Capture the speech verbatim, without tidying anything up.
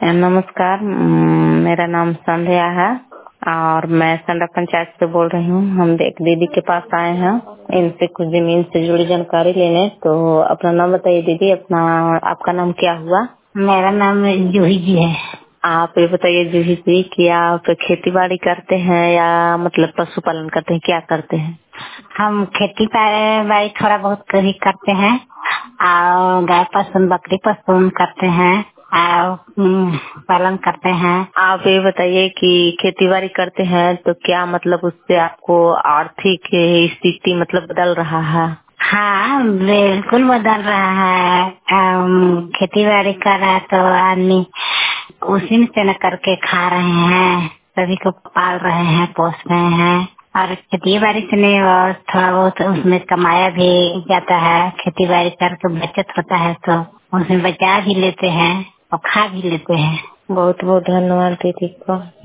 नमस्कार, म, मेरा नाम संध्या है और मैं संडा पंचायत से बोल रही हूँ। हम एक दीदी के पास आए हैं, इनसे कुछ जमीन से जुड़ी जानकारी लेने। तो अपना नाम बताइए दीदी। अपना आपका नाम क्या हुआ? मेरा नाम जूही जी है। आप ये बताइए जूही जी कि आप खेती बाड़ी करते हैं या मतलब पशुपालन करते हैं, क्या करते हैं? हम खेती बाड़ी थोड़ा बहुत कभी करते हैं और गाय पशु बकरी पशु करते हैं और हम्म, पालन करते हैं। आप ये बताइए कि खेती बाड़ी करते हैं तो क्या मतलब उससे आपको आर्थिक स्थिति मतलब बदल रहा है? हाँ, बिल्कुल बदल रहा है। अम, खेती बाड़ी कर रहा है तो आदमी उसी में से न करके खा रहे हैं, सभी को पाल रहे हैं, पोस रहे हैं। और खेती बाड़ी से नहीं और थोड़ा बहुत उसमें कमाया भी जाता है। खेती बाड़ी करके बचत होता है तो उसमें बचा भी लेते हैं और खा भी लेते हैं। बहुत बहुत धन्यवाद दीदी को।